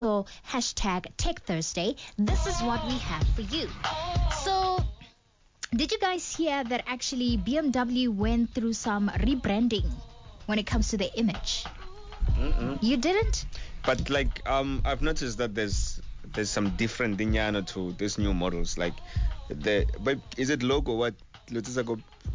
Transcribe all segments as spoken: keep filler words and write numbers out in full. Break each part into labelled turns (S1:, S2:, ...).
S1: or hashtag Tech Thursday, this is what we have for you. So, did you guys hear that actually B M W went through some rebranding when it comes to their image?
S2: Mm-mm.
S1: You didn't?
S2: But like, um, I've noticed that there's there's some different dinyana to these new models. Like, the but is it logo? What? Let's go.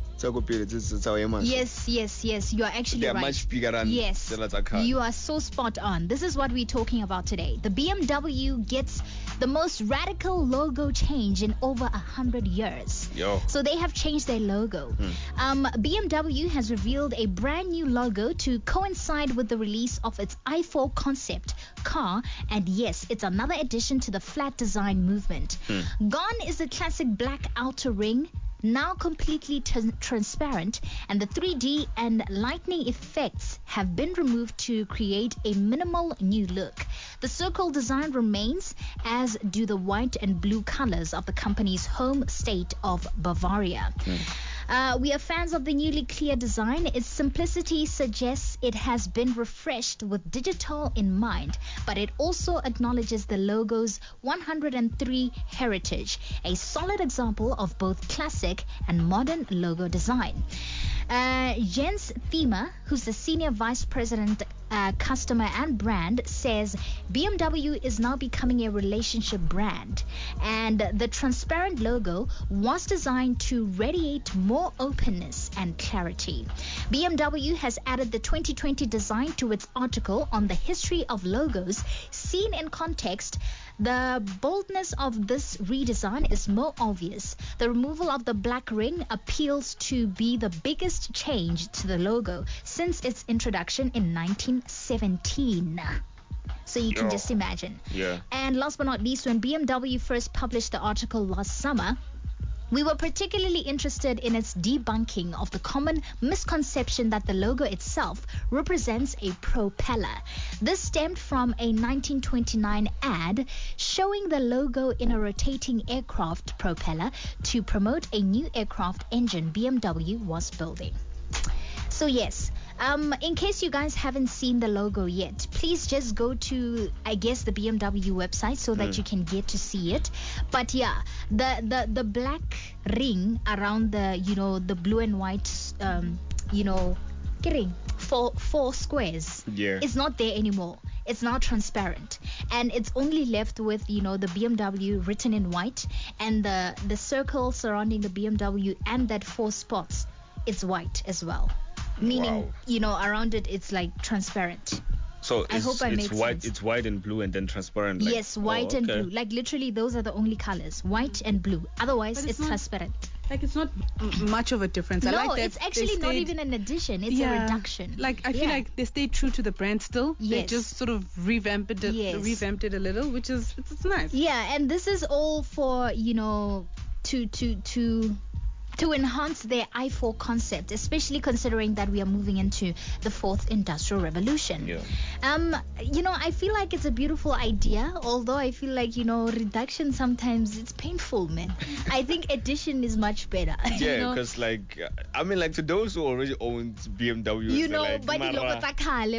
S1: Yes, yes, yes. You are actually
S2: They are
S1: right.
S2: much bigger than
S1: yes,
S2: the other car.
S1: you are so spot on. This is what we're talking about today. The B M W gets the most radical logo change in over a hundred years.
S2: Yo.
S1: So they have changed their logo.
S2: Hmm.
S1: Um, B M W has revealed a brand new logo to coincide with the release of its i four concept car, and yes, it's another addition to the flat design movement.
S2: Hmm.
S1: Gone is the classic black outer ring, now completely t- transparent, and the three D and lightning effects have been removed to create a minimal new look. The circle design remains, as do the white and blue colors of the company's home state of Bavaria.
S2: Mm.
S1: Uh, we are fans of the newly clear design. Its simplicity suggests it has been refreshed with digital in mind, but it also acknowledges the logo's one hundred three heritage, a solid example of both classic and modern logo design. Uh, Jens Thiemer, who's the Senior Vice President uh, Customer and Brand, says B M W is now becoming a relationship brand, and the transparent logo was designed to radiate more openness and clarity. B M W has added the twenty twenty design to its article on the history of logos. Seen in context, the boldness of this redesign is more obvious. The removal of the black ring appeals to be the biggest change to the logo since its introduction in nineteen seventeen. So you can
S2: Yo.
S1: just imagine.
S2: Yeah.
S1: And last but not least, when B M W first published the article last summer, we were particularly interested in its debunking of the common misconception that the logo itself represents a propeller. This stemmed from a nineteen twenty-nine ad showing the logo in a rotating aircraft propeller to promote a new aircraft engine B M W was building. So yes, um, in case you guys haven't seen the logo yet, please just go to, I guess, the B M W website so that
S2: Mm.
S1: you can get to see it. But yeah, the, the, the black ring around the, you know, the blue and white, um, you know, ring, four, four squares,
S2: Yeah.
S1: is not there anymore. It's now transparent, and it's only left with, you know, the B M W written in white, and the, the circle surrounding the B M W and that four spots, it's white as well. Meaning,
S2: Wow.
S1: you know, around it, it's like transparent.
S2: So
S1: I
S2: it's,
S1: hope I
S2: it's
S1: made
S2: white.
S1: sense.
S2: It's white and blue, and then transparent. Like,
S1: Yes, white
S2: oh,
S1: and
S2: okay.
S1: blue. Like literally, those are the only colors, white and blue. Otherwise,
S3: But
S1: it's,
S3: it's not-
S1: transparent.
S3: Like it's not m- much of a difference. I
S1: No,
S3: like that
S1: it's
S3: they
S1: actually not
S3: stayed-
S1: even an addition. It's
S3: yeah,
S1: a reduction.
S3: Like I feel
S1: Yeah.
S3: like they stayed true to the brand still. They
S1: Yes.
S3: just sort of revamped it,
S1: Yes.
S3: revamped it a little, which is it's, it's nice.
S1: Yeah, and this is all for, you know, to to to to enhance their i four concept, especially considering that we are moving into the fourth industrial revolution.
S2: Yeah.
S1: Um, you know, I feel like it's a beautiful idea, although I feel like, you know, reduction sometimes it's painful, man. I think addition is much better. you
S2: Yeah,
S1: know?
S2: because like I mean, like to those who already own B M Ws,
S1: You
S2: they're
S1: know,
S2: like,
S1: but
S2: "Mara."
S1: you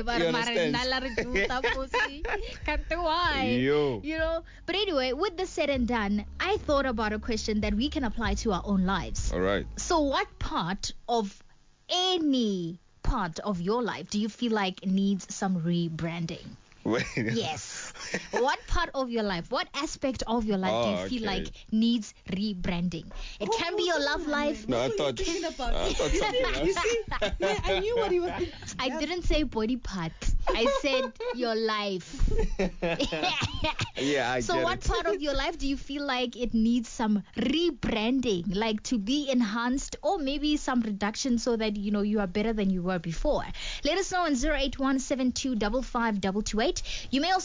S2: Yo.
S1: You know, but anyway, with this said and done, I thought about a question that we can apply to our own lives.
S2: All right.
S1: So, what part of any part of your life do you feel like needs some rebranding?
S2: Wait.
S1: Yes. What part of your life, what aspect of your life do you
S2: Oh,
S1: feel
S2: okay.
S1: like needs rebranding? It can be your love life.
S2: No, I
S3: What were you
S2: thought.
S3: thinking about?
S2: I thought something
S3: You
S2: else.
S3: see, yeah, I knew what he was.
S1: I didn't say body part. I said your life.
S2: Yeah, I
S1: So
S2: get
S1: what
S2: it.
S1: part of your life do you feel like it needs some rebranding, like to be enhanced, or maybe some reduction so that, you know, you are better than you were before? Let us know on zero eight one seven two five five two two eight. You may also